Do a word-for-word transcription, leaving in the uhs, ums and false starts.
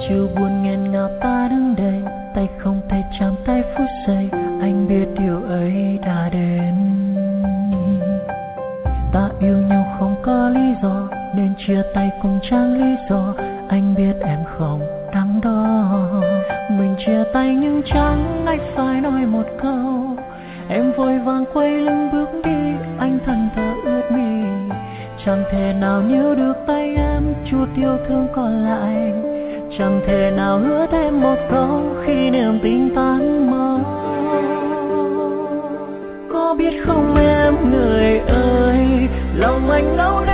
chiều buồn nghẹn ngào ta đứng đây, tay không thể chạm tay phút giây, anh biết điều ấy đã đến. Ta yêu nhau không có lý do, nên chia tay cũng chẳng lý do, anh biết em không đắn đo. Mình chia tay nhưng chẳng ai phải nói một câu, em vội vàng quay lưng bước đi, anh thẫn thờ ướt mi. Chẳng thể nào níu được tay em, chút yêu thương còn lại. Chẳng thể nào hứa thêm một câu khi niềm tin tan mất. Có biết không em người ơi, lòng anh đau đớn